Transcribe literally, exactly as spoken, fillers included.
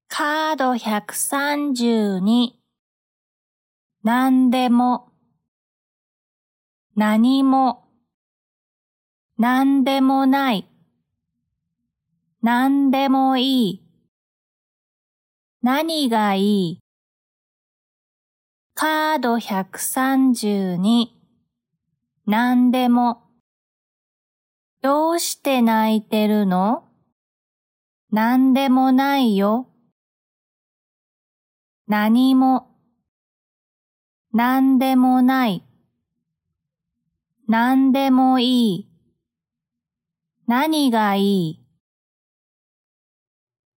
カードひゃくさんじゅうに。なんでも、何も、なんでもない、なんでもいい、何がいい。カードひゃくさんじゅうに。なんでも。どうして泣いてるの？なんでもないよ。何も。なんでもない。なんでもいい。何がいい。